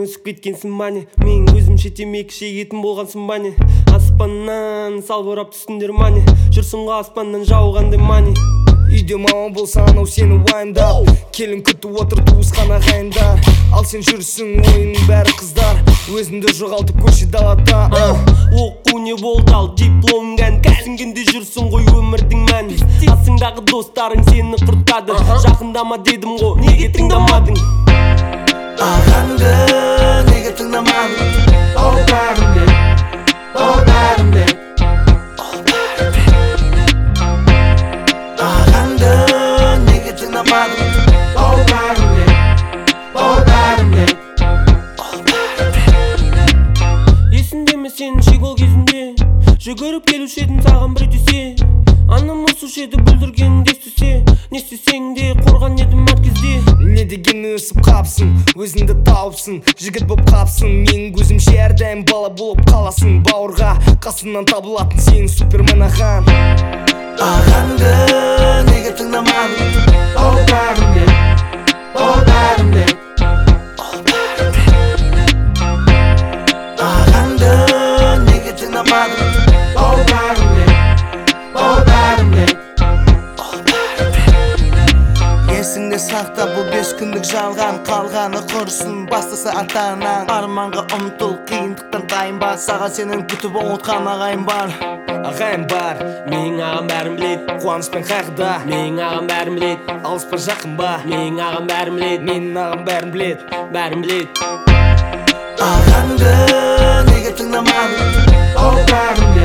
өсіп кеткенсің мане. Мен көзімше темекі шегетін болғансың мане. Аспаннан салбырап түстіңдер мане. Жүрсің ғой аспаннан жауғандай мане. Үйде мама болса анау сені уайымдап, келін күтіп отыр туысқан ағайындар. Ал сен жүрсің ойының бәрі қыздар, өзіңді жоғалтып көше далада. Оқу не болды ал диплом кән, түсінгенде жүрсің ғой өмірдің мәні. Қасыңдағы достарың сені құртады, жақындама дедім ғой, неге тыңдамадың? Ағаңды неге тыңдамадың? Ол бәрінде, ол бәрінде. Ағаңды неге тыңдамадың? Ол бәрінде, ол бәрінде. Есіңде ме сенің шегол кезінде? Жүгіріп келуші едім саған бір десе. Анам ұрсушы еді бүлдіргеніңді естісе. Не істесең де қорған едім әр кезде. Не деген өсіп қапсың, өзіңді тауыпсың, жігіт боп қапсың. Менің көзімше әрдайым бала болып қаласың. Бауырға қасыңнан табылатын сенің супермен ағаң. Ағаңды неге тыңдамадың? Ол бәрінде, ол бәрінде. Ағаңды неге тыңдамадың? Ол бәрінде, ол бәрінде. Есіңде сақта бұл 5 күндік жалған, қалғаны құрсын, бастысы ата-анаң. Арманға ұмтыл, қиындықтан тайынба, саған сенің күтіп ұмытқан ағайын бар. Ағайын бар, Менің ағам бәрін білет, қуаныш пен қайғыда. менің ағам бәрін білет, Алыс па жақын ба, менің ағам бәрін білет, менің ағам бәрін білет. бәрін білет. Ағаңды неге тыңдамадың? Ол бәрінде,